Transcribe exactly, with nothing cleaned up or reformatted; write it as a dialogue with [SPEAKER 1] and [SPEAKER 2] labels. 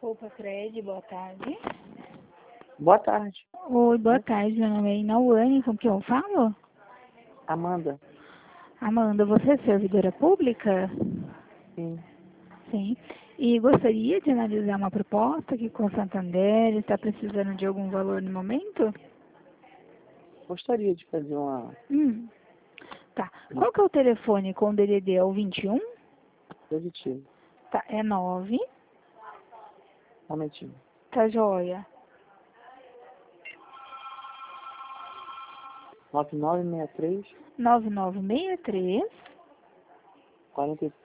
[SPEAKER 1] Roupa Cred, boa tarde.
[SPEAKER 2] Boa tarde.
[SPEAKER 1] Oi, boa tarde. Meu nome é Inauane, com quem eu falo?
[SPEAKER 2] Amanda.
[SPEAKER 1] Amanda, você é servidora pública?
[SPEAKER 2] Sim.
[SPEAKER 1] Sim. E gostaria de analisar uma proposta aqui com o Santander. Está precisando de algum valor no momento?
[SPEAKER 2] Gostaria de fazer uma
[SPEAKER 1] Hum. Tá. Qual que é o telefone com o D D D? É o vinte e um?
[SPEAKER 2] positiva.
[SPEAKER 1] Tá, é nove.
[SPEAKER 2] Um momentinho.
[SPEAKER 1] Tá joia.
[SPEAKER 2] nove nove seis três,
[SPEAKER 1] nove nove seis três,
[SPEAKER 2] quatro